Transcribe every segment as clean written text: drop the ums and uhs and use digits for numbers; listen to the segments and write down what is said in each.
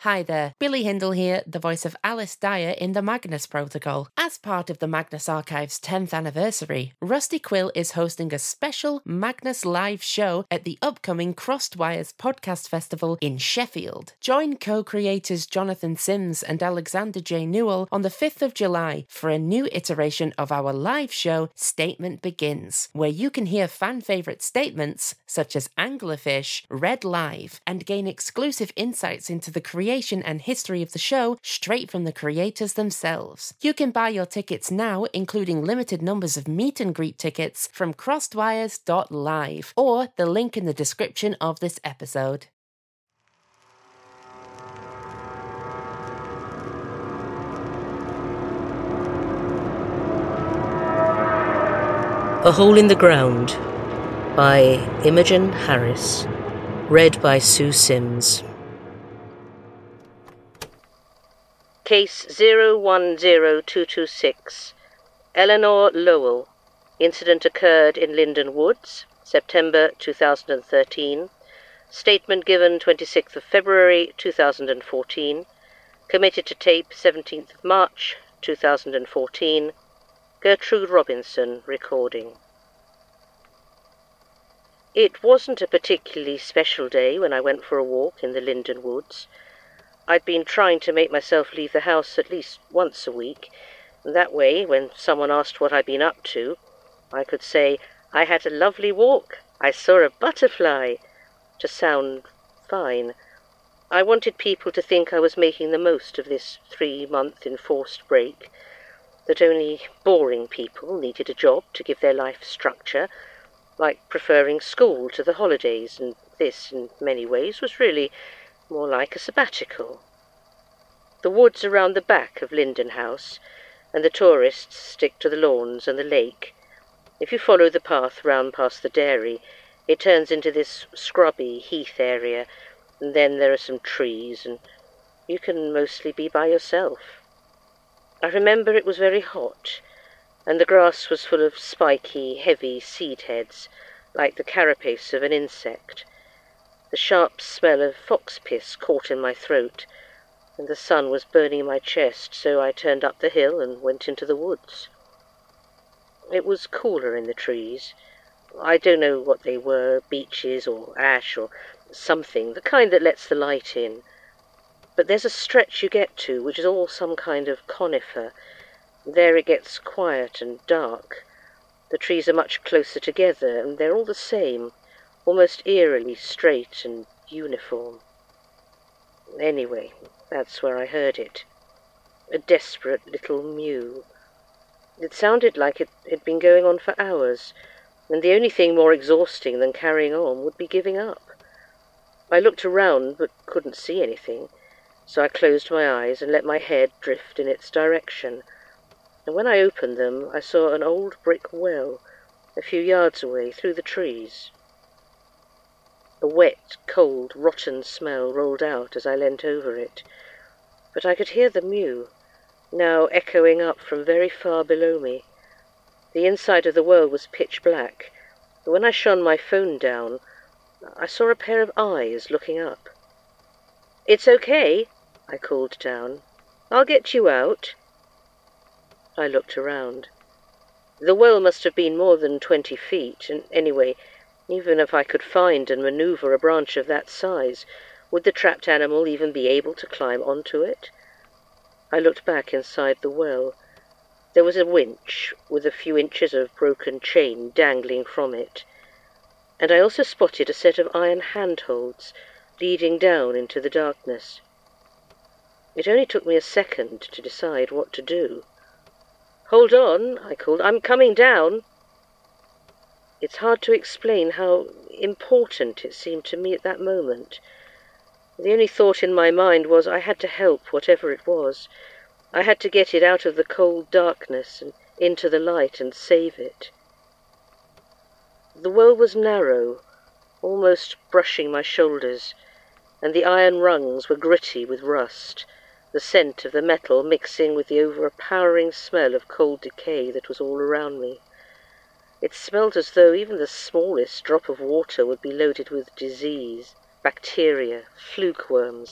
Hi there, Billy Hindle here, the voice of Alice Dyer in the Magnus Protocol. As part of the Magnus Archive's 10th anniversary, Rusty Quill is hosting a special Magnus live show at the upcoming Crossed Wires Podcast Festival in Sheffield. Join co-creators Jonathan Sims and Alexander J. Newell on the 5th of July for a new iteration of our live show, Statement Begins, where you can hear fan-favourite statements such as Anglerfish read live and gain exclusive insights into the creation and history of the show straight from the creators themselves. You can buy your tickets now, including limited numbers of meet and greet tickets from crossedwires.live or the link in the description of this episode. A Hole in the Ground by Imogen Harris. Read by Sue Sims. Case 010226. Eleanor Lowell. Incident occurred in Linden Woods, September 2013. Statement given 26th of February 2014. Committed to tape 17th of March 2014. Gertrude Robinson recording. It wasn't a particularly special day when I went for a walk in the Linden Woods. I'd been trying to make myself leave the house at least once a week. That way, when someone asked what I'd been up to, I could say, "I had a lovely walk. I saw a butterfly," to sound fine. I wanted people to think I was making the most of this 3-month enforced break, that only boring people needed a job to give their life structure, like preferring school to the holidays, and this, in many ways, was really more like a sabbatical. The woods around the back of Linden House, and the tourists stick to the lawns and the lake. If you follow the path round past the dairy, it turns into this scrubby heath area, and then there are some trees, and you can mostly be by yourself. I remember it was very hot, and the grass was full of spiky, heavy seed heads, like the carapace of an insect. The sharp smell of fox piss caught in my throat, and the sun was burning my chest, so I turned up the hill and went into the woods. It was cooler in the trees. I don't know what they were, beeches or ash or something, the kind that lets the light in. But there's a stretch you get to which is all some kind of conifer. There it gets quiet and dark. The trees are much closer together, and they're all the same, almost eerily straight and uniform. Anyway, that's where I heard it. A desperate little mew. It sounded like it had been going on for hours, and the only thing more exhausting than carrying on would be giving up. I looked around but couldn't see anything, so I closed my eyes and let my head drift in its direction, and when I opened them I saw an old brick well a few yards away through the trees. A wet, cold, rotten smell rolled out as I leant over it, but I could hear the mew, now echoing up from very far below me. The inside of the well was pitch black, but when I shone my phone down, I saw a pair of eyes looking up. "It's okay," I called down. "I'll get you out." I looked around. The well must have been more than 20 feet, and anyway, even if I could find and maneuver a branch of that size, would the trapped animal even be able to climb onto it? I looked back inside the well. There was a winch with a few inches of broken chain dangling from it, and I also spotted a set of iron handholds leading down into the darkness. It only took me a second to decide what to do. "Hold on," I called. "I'm coming down." It's hard to explain how important it seemed to me at that moment. The only thought in my mind was I had to help whatever it was. I had to get it out of the cold darkness and into the light and save it. The well was narrow, almost brushing my shoulders, and the iron rungs were gritty with rust, the scent of the metal mixing with the overpowering smell of cold decay that was all around me. It smelled as though even the smallest drop of water would be loaded with disease, bacteria, fluke worms,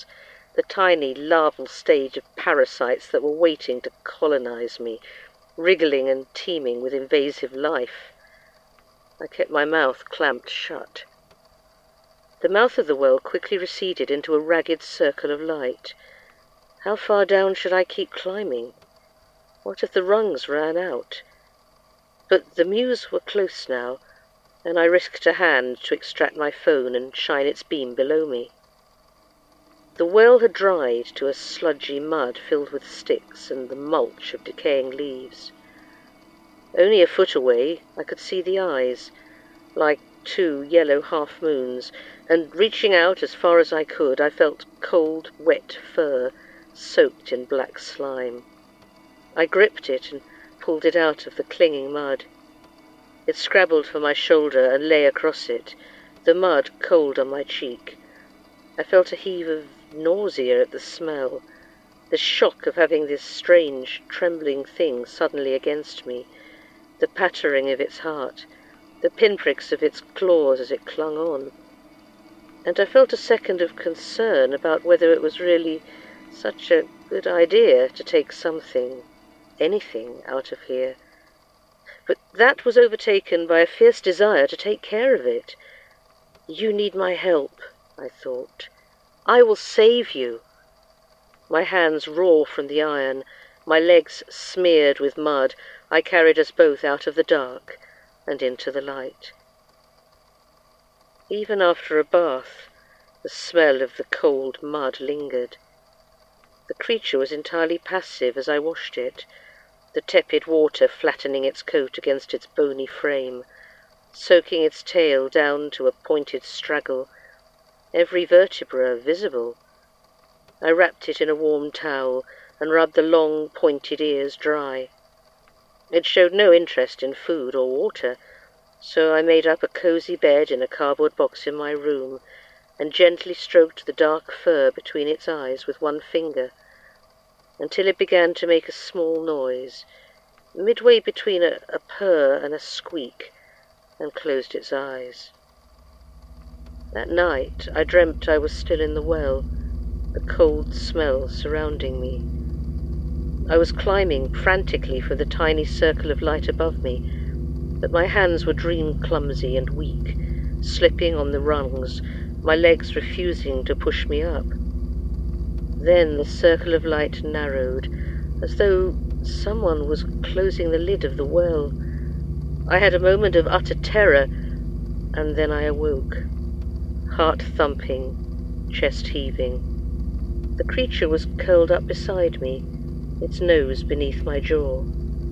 the tiny larval stage of parasites that were waiting to colonize me, wriggling and teeming with invasive life. I kept my mouth clamped shut. The mouth of the well quickly receded into a ragged circle of light. How far down should I keep climbing? What if the rungs ran out? But the mews were close now, and I risked a hand to extract my phone and shine its beam below me. The well had dried to a sludgy mud filled with sticks and the mulch of decaying leaves. Only a foot away I could see the eyes, like two yellow half-moons, and reaching out as far as I could, I felt cold, wet fur soaked in black slime. I gripped it and pulled it out of the clinging mud. It scrabbled for my shoulder and lay across it, the mud cold on my cheek. I felt a heave of nausea at the smell, the shock of having this strange, trembling thing suddenly against me, the pattering of its heart, the pinpricks of its claws as it clung on. And I felt a second of concern about whether it was really such a good idea to take something, anything, out of here. But that was overtaken by a fierce desire to take care of it. "You need my help," I thought. "I will save you." My hands raw from the iron, my legs smeared with mud, I carried us both out of the dark and into the light. Even after a bath, the smell of the cold mud lingered. The creature was entirely passive as I washed it, the tepid water flattening its coat against its bony frame, soaking its tail down to a pointed straggle, every vertebra visible. I wrapped it in a warm towel and rubbed the long, pointed ears dry. It showed no interest in food or water, so I made up a cosy bed in a cardboard box in my room and gently stroked the dark fur between its eyes with one finger, until it began to make a small noise, midway between a purr and a squeak, and closed its eyes. That night I dreamt I was still in the well, the cold smell surrounding me. I was climbing frantically for the tiny circle of light above me, but my hands were dream-clumsy and weak, slipping on the rungs, my legs refusing to push me up. Then the circle of light narrowed, as though someone was closing the lid of the well. I had a moment of utter terror, and then I awoke, heart thumping, chest heaving. The creature was curled up beside me, its nose beneath my jaw.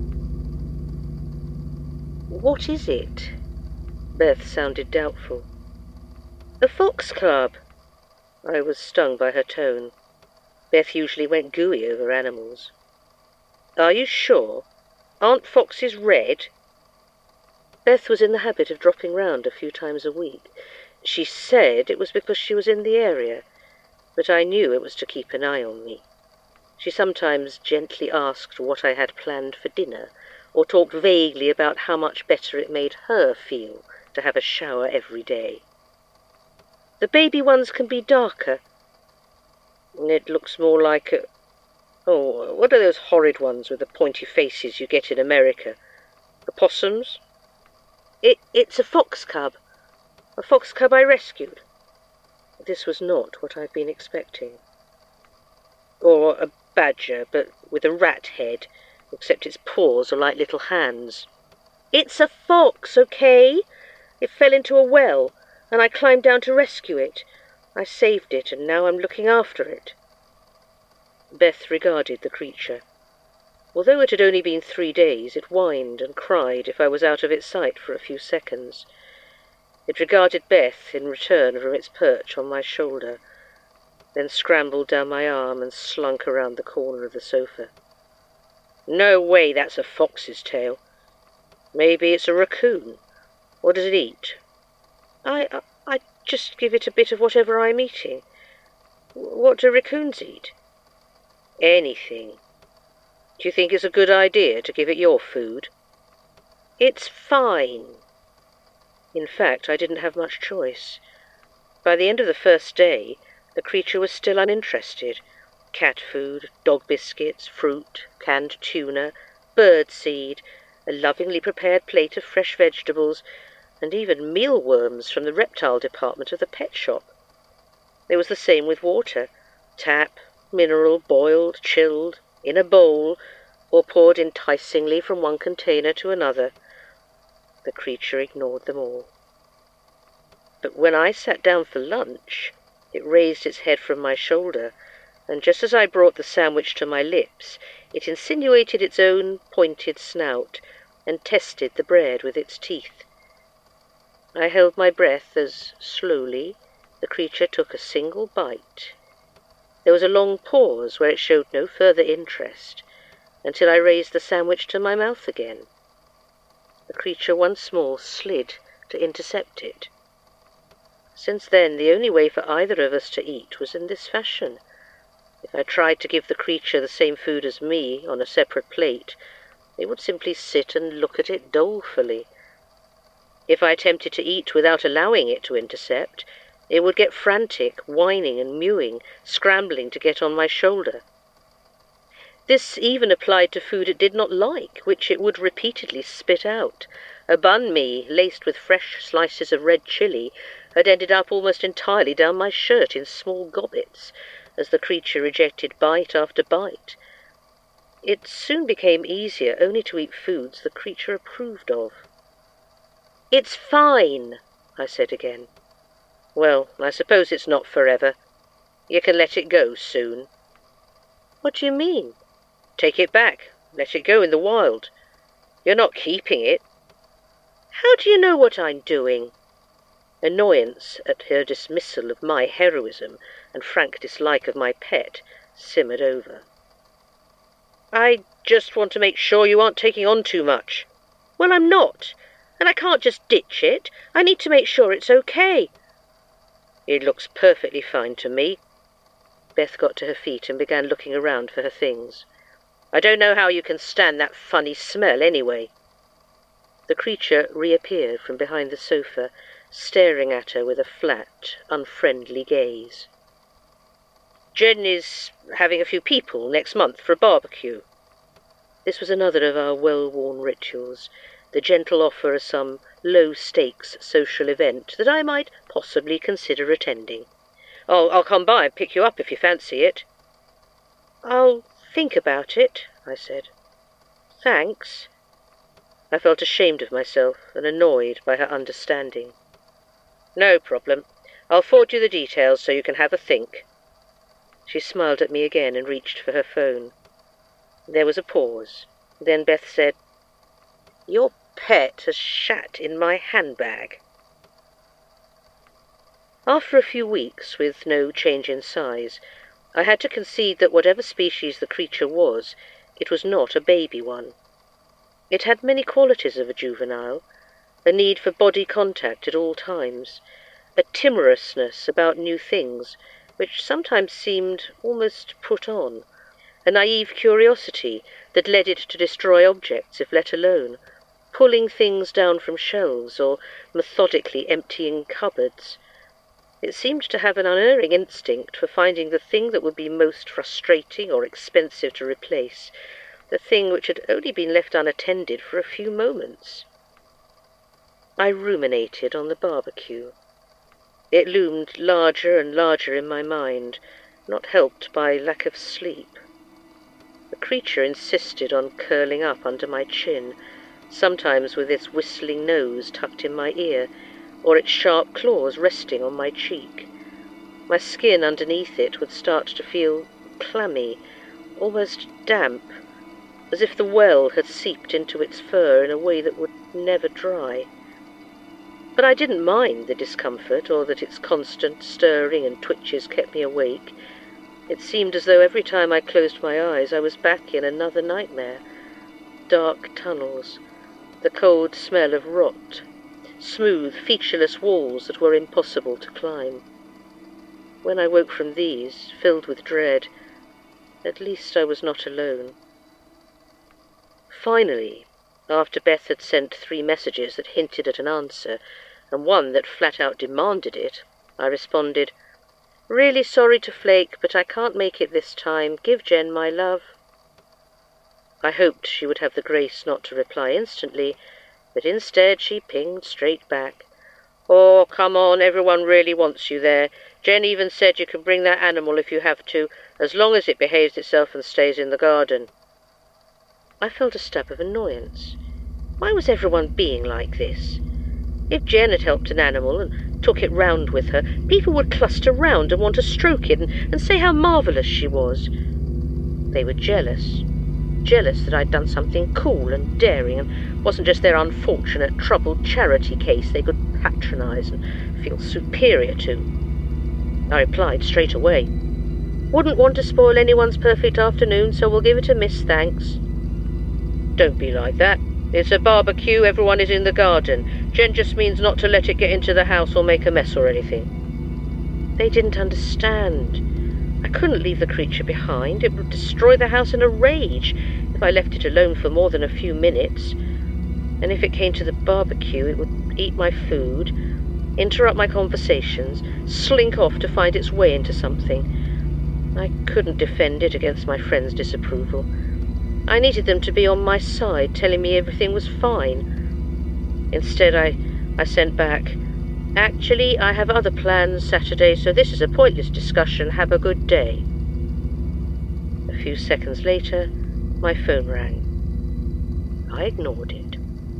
"What is it?" Beth sounded doubtful. "A fox cub." I was stung by her tone. Beth usually went gooey over animals. "Are you sure? Aren't foxes red?" Beth was in the habit of dropping round a few times a week. She said it was because she was in the area, but I knew it was to keep an eye on me. She sometimes gently asked what I had planned for dinner, or talked vaguely about how much better it made her feel to have a shower every day. "The baby ones can be darker." "It looks more like a... Oh, what are those horrid ones with the pointy faces you get in America? Opossums?" It's a fox cub. A fox cub I rescued." This was not what I'd been expecting. "Or a badger, but with a rat head, except its paws are like little hands." "It's a fox, okay? It fell into a well, and I climbed down to rescue it. I saved it, and now I'm looking after it." Beth regarded the creature. Although it had only been 3 days, it whined and cried if I was out of its sight for a few seconds. It regarded Beth in return from its perch on my shoulder, then scrambled down my arm and slunk around the corner of the sofa. "No way that's a fox's tail. Maybe it's a raccoon. What does it eat?" I just give it a bit of whatever I'm eating." "What do raccoons eat?" "Anything. Do you think it's a good idea to give it your food?" "It's fine." In fact, I didn't have much choice. By the end of the first day, The creature was still uninterested. Cat food, dog biscuits, fruit, canned tuna, bird seed, a lovingly prepared plate of fresh vegetables, and even mealworms from the reptile department of the pet shop. It was the same with water. Tap, mineral, boiled, chilled, in a bowl, or poured enticingly from one container to another. The creature ignored them all. But when I sat down for lunch, it raised its head from my shoulder, and just as I brought the sandwich to my lips, it insinuated its own pointed snout and tested the bread with its teeth. I held my breath as, slowly, the creature took a single bite. There was a long pause where it showed no further interest, until I raised the sandwich to my mouth again. The creature once more slid to intercept it. Since then, the only way for either of us to eat was in this fashion. If I tried to give the creature the same food as me on a separate plate, it would simply sit and look at it dolefully. If I attempted to eat without allowing it to intercept, it would get frantic, whining and mewing, scrambling to get on my shoulder. This even applied to food it did not like, which it would repeatedly spit out. A banh mi, laced with fresh slices of red chilli, had ended up almost entirely down my shirt in small gobbets, as the creature ejected bite after bite. It soon became easier only to eat foods the creature approved of. "It's fine," I said again. "Well, I suppose it's not forever. You can let it go soon." "What do you mean?" "Take it back. Let it go in the wild. You're not keeping it." "How do you know what I'm doing?" Annoyance at her dismissal of my heroism and frank dislike of my pet simmered over. "I just want to make sure you aren't taking on too much." "Well, I'm not, and I can't just ditch it. I need to make sure it's okay." "It looks perfectly fine to me." Beth got to her feet and began looking around for her things. "I don't know how you can stand that funny smell anyway." The creature reappeared from behind the sofa, staring at her with a flat, unfriendly gaze. "Jen is having a few people next month for a barbecue." This was another of our well-worn rituals, the gentle offer of some low-stakes social event that I might possibly consider attending. I'll come by and pick you up if you fancy it." "I'll think about it," I said. "Thanks." I felt ashamed of myself and annoyed by her understanding. "No problem. I'll forward you the details so you can have a think." She smiled at me again and reached for her phone. There was a pause. Then Beth said, "Your pet has shat in my handbag." After a few weeks, with no change in size, I had to concede that whatever species the creature was, it was not a baby one. It had many qualities of a juvenile, a need for body contact at all times, a timorousness about new things, which sometimes seemed almost put on, a naive curiosity that led it to destroy objects if let alone, pulling things down from shelves or methodically emptying cupboards. It seemed to have an unerring instinct for finding the thing that would be most frustrating or expensive to replace, the thing which had only been left unattended for a few moments. I ruminated on the barbecue. It loomed larger and larger in my mind, not helped by lack of sleep. The creature insisted on curling up under my chin, sometimes with its whistling nose tucked in my ear, or its sharp claws resting on my cheek. My skin underneath it would start to feel clammy, almost damp, as if the well had seeped into its fur in a way that would never dry. But I didn't mind the discomfort, or that its constant stirring and twitches kept me awake. It seemed as though every time I closed my eyes I was back in another nightmare. Dark tunnels, the cold smell of rot, smooth, featureless walls that were impossible to climb. When I woke from these, filled with dread, at least I was not alone. Finally, after Beth had sent 3 messages that hinted at an answer, and one that flat out demanded it, I responded, Really sorry to flake, but I can't make it this time. Give Jen my love. I hoped she would have the grace not to reply instantly, but instead she pinged straight back. Oh, come on, everyone really wants you there. Jen even said you can bring that animal if you have to, as long as it behaves itself and stays in the garden. I felt a stab of annoyance. Why was everyone being like this? If Jen had helped an animal and took it round with her, people would cluster round and want to stroke it and say how marvellous she was. They were jealous. Jealous that I'd done something cool and daring and wasn't just their unfortunate troubled charity case they could patronise and feel superior to. I replied straight away. Wouldn't want to spoil anyone's perfect afternoon, so we'll give it a miss, thanks. Don't be like that. It's a barbecue, everyone is in the garden. Jen just means not to let it get into the house or make a mess or anything. They didn't understand. I couldn't leave the creature behind. It would destroy the house in a rage if I left it alone for more than a few minutes. And if it came to the barbecue, it would eat my food, interrupt my conversations, slink off to find its way into something. I couldn't defend it against my friends' disapproval. I needed them to be on my side, telling me everything was fine. Instead, I sent back, "Actually, I have other plans Saturday, so this is a pointless discussion. Have a good day." A few seconds later, my phone rang. I ignored it.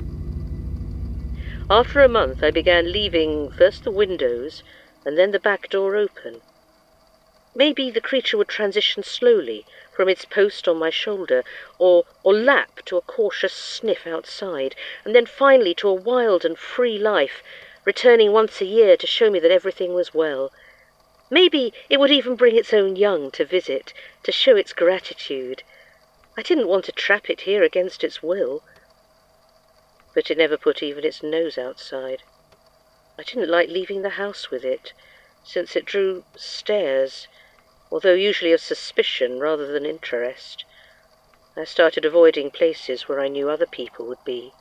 After a month, I began leaving first the windows and then the back door open. Maybe the creature would transition slowly from its post on my shoulder, or lap to a cautious sniff outside, and then finally to a wild and free life, returning once a year to show me that everything was well. Maybe it would even bring its own young to visit, to show its gratitude. I didn't want to trap it here against its will. But it never put even its nose outside. I didn't like leaving the house with it, since it drew stares, although usually of suspicion rather than interest. I started avoiding places where I knew other people would be.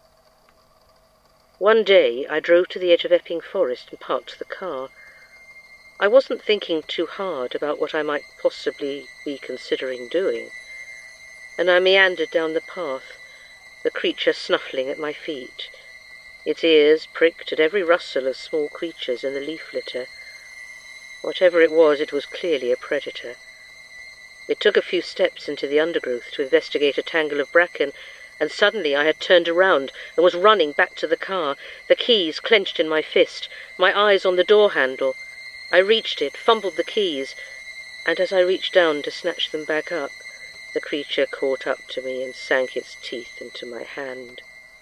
One day I drove to the edge of Epping Forest and parked the car. I wasn't thinking too hard about what I might possibly be considering doing, and I meandered down the path, the creature snuffling at my feet. Its ears pricked at every rustle of small creatures in the leaf litter. Whatever it was clearly a predator. It took a few steps into the undergrowth to investigate a tangle of bracken, and suddenly I had turned around and was running back to the car, the keys clenched in my fist, my eyes on the door handle. I reached it, fumbled the keys, and as I reached down to snatch them back up, the creature caught up to me and sank its teeth into my hand.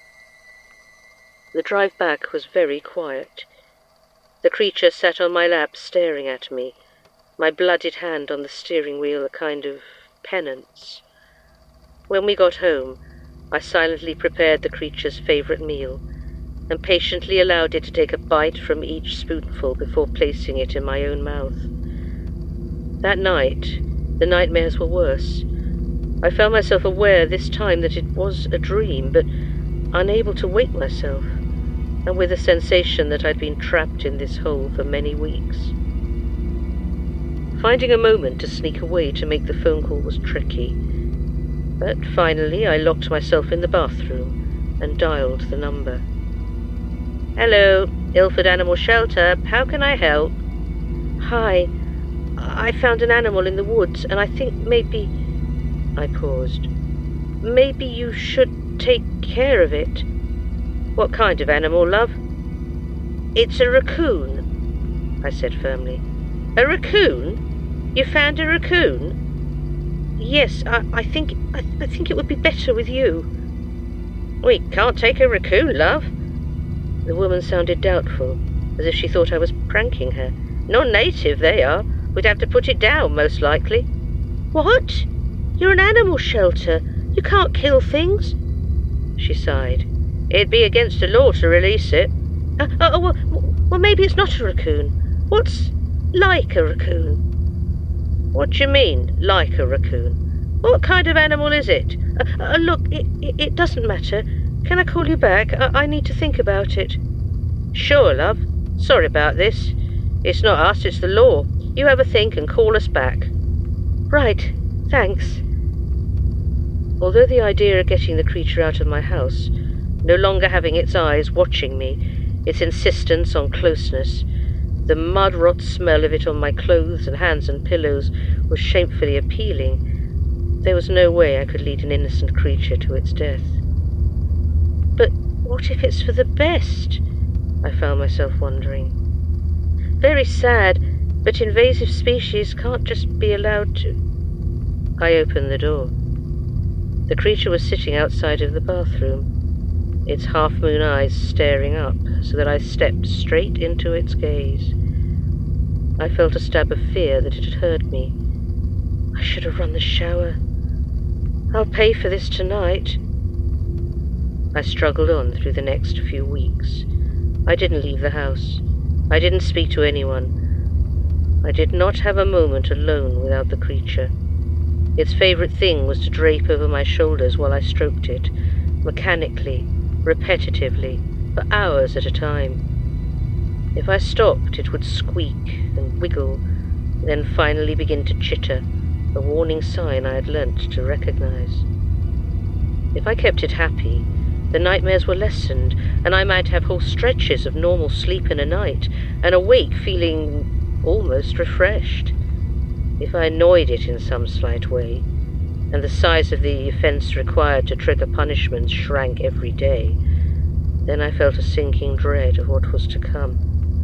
The drive back was very quiet. The creature sat on my lap staring at me, my bloodied hand on the steering wheel a kind of penance. When we got home, I silently prepared the creature's favourite meal, and patiently allowed it to take a bite from each spoonful before placing it in my own mouth. That night, the nightmares were worse. I found myself aware this time that it was a dream, but unable to wake myself, and with a sensation that I'd been trapped in this hole for many weeks. Finding a moment to sneak away to make the phone call was tricky, but finally I locked myself in the bathroom and dialed the number. "Hello, Ilford Animal Shelter, how can I help?" "Hi, I found an animal in the woods, and I think maybe..." I paused. "Maybe you should take care of it." "What kind of animal, love?" "It's a raccoon," I said firmly. "A raccoon? You found a raccoon?" "Yes, I think it would be better with you." "We can't take a raccoon, love." The woman sounded doubtful, as if she thought I was pranking her. "Non-native, they are. We'd have to put it down, most likely." "What? You're an animal shelter. You can't kill things." She sighed. "It'd be against the law to release it." Well, maybe it's not a raccoon. What's like a raccoon?" "What do you mean, like a raccoon? What kind of animal is it?" Look, it doesn't matter. Can I call you back? I need to think about it." "Sure, love. Sorry about this. It's not us, it's the law. You have a think and call us back." "Right, thanks." Although the idea of getting the creature out of my house, no longer having its eyes watching me, its insistence on closeness, the mud-rot smell of it on my clothes and hands and pillows was shamefully appealing, there was no way I could lead an innocent creature to its death. But what if it's for the best? I found myself wondering. Very sad, but invasive species can't just be allowed to... I opened the door. The creature was sitting outside of the bathroom, its half-moon eyes staring up, so that I stepped straight into its gaze. I felt a stab of fear that it had heard me. I should have run the shower. I'll pay for this tonight. I struggled on through the next few weeks. I didn't leave the house. I didn't speak to anyone. I did not have a moment alone without the creature. Its favourite thing was to drape over my shoulders while I stroked it, mechanically, repetitively, for hours at a time. If I stopped, it would squeak and wiggle, then finally begin to chitter, a warning sign I had learnt to recognise. If I kept it happy, the nightmares were lessened, and I might have whole stretches of normal sleep in a night, and awake feeling almost refreshed. If I annoyed it in some slight way, and the size of the offence required to trigger punishment shrank every day, then I felt a sinking dread of what was to come.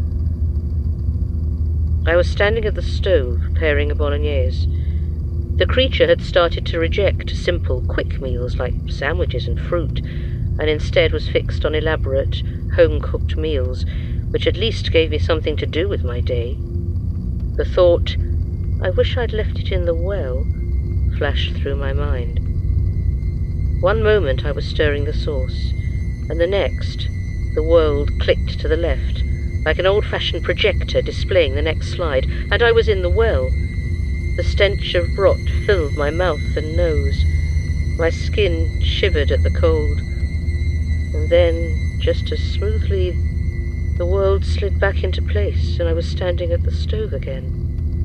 I was standing at the stove, preparing a bolognese. The creature had started to reject simple, quick meals like sandwiches and fruit, and instead was fixed on elaborate, home-cooked meals, which at least gave me something to do with my day. The thought, "I wish I'd left it in the well," flashed through my mind. One moment I was stirring the sauce, and the next, the world clicked to the left, like an old-fashioned projector displaying the next slide, and I was in the well. The stench of rot filled my mouth and nose. My skin shivered at the cold. And then, just as smoothly, the world slid back into place, and I was standing at the stove again.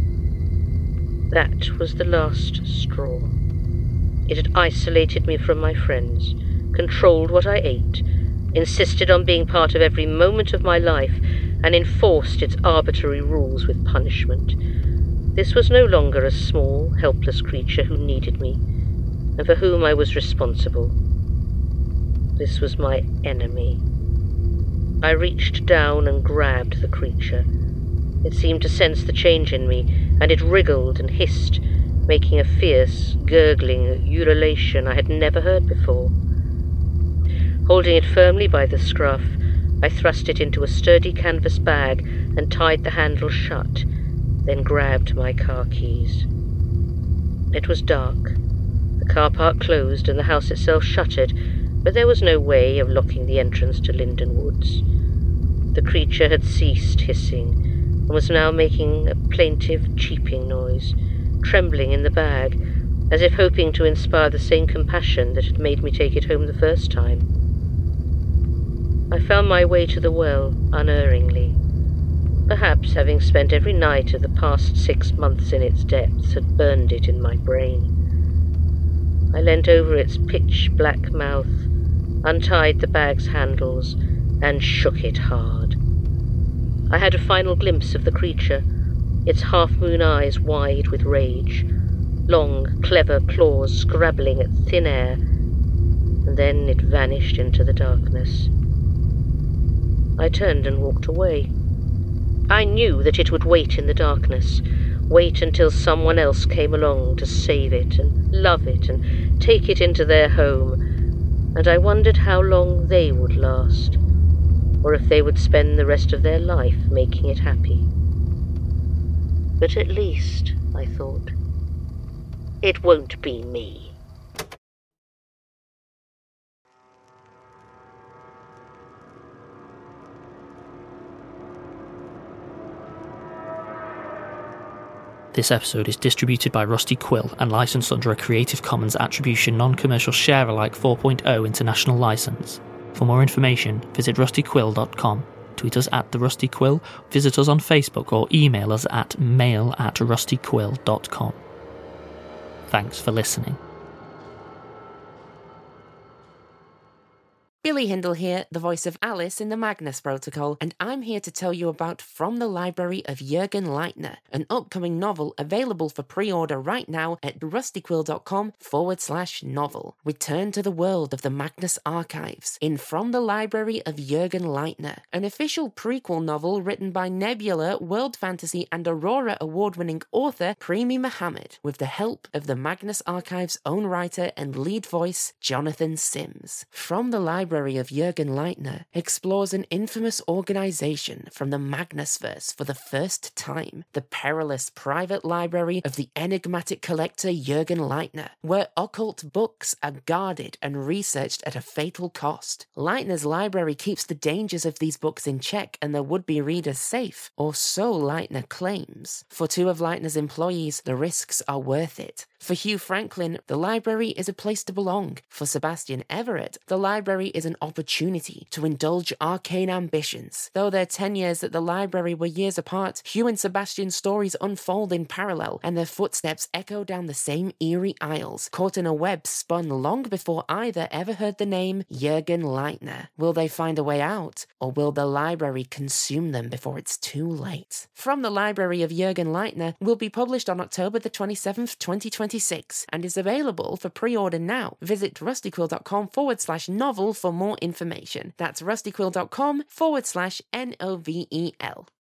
That was the last straw. It had isolated me from my friends, controlled what I ate, insisted on being part of every moment of my life, and enforced its arbitrary rules with punishment. This was no longer a small, helpless creature who needed me, and for whom I was responsible. This was my enemy. I reached down and grabbed the creature. It seemed to sense the change in me, and it wriggled and hissed, making a fierce, gurgling ululation I had never heard before. Holding it firmly by the scruff, I thrust it into a sturdy canvas bag and tied the handle shut, then grabbed my car keys. It was dark. The car park closed and the house itself shuttered, but there was no way of locking the entrance to Linden Woods. The creature had ceased hissing and was now making a plaintive, cheeping noise, trembling in the bag, as if hoping to inspire the same compassion that had made me take it home the first time. I found my way to the well unerringly. Perhaps having spent every night of the past 6 months in its depths had burned it in my brain. I leant over its pitch-black mouth, untied the bag's handles, and shook it hard. I had a final glimpse of the creature, its half-moon eyes wide with rage, long, clever claws scrabbling at thin air, and then it vanished into the darkness. I turned and walked away. I knew that it would wait in the darkness, wait until someone else came along to save it and love it and take it into their home, and I wondered how long they would last, or if they would spend the rest of their life making it happy. But at least, I thought, it won't be me. This episode is distributed by Rusty Quill and licensed under a Creative Commons Attribution Non-Commercial Share-alike 4.0 international license. For more information, visit rustyquill.com. Tweet us at The Rusty Quill, visit us on Facebook, or email us at mail@rustyquill.com. Thanks for listening. Billy Hindle here, the voice of Alice in the Magnus Protocol, and I'm here to tell you about From the Library of Jürgen Leitner, an upcoming novel available for pre-order right now at rustyquill.com/novel. Return to the world of the Magnus Archives in From the Library of Jürgen Leitner, an official prequel novel written by Nebula, World Fantasy and Aurora award-winning author Primi Mohammed, with the help of the Magnus Archives' own writer and lead voice, Jonathan Sims. From the Library of Jürgen Leitner explores an infamous organization from the Magnusverse for the first time, the perilous private library of the enigmatic collector Jürgen Leitner, where occult books are guarded and researched at a fatal cost. Leitner's library keeps the dangers of these books in check and their would-be readers safe, or so Leitner claims. For two of Leitner's employees, the risks are worth it. For Hugh Franklin, the library is a place to belong. For Sebastian Everett, the library is an opportunity to indulge arcane ambitions. Though their tenures at the library were years apart, Hugh and Sebastian's stories unfold in parallel, and their footsteps echo down the same eerie aisles, caught in a web spun long before either ever heard the name Jürgen Leitner. Will they find a way out, or will the library consume them before it's too late? From the Library of Jürgen Leitner will be published on October the 27th, 2026, and is available for pre-order now. Visit rustyquill.com/novel for more information. That's rustyquill.com/NOVEL.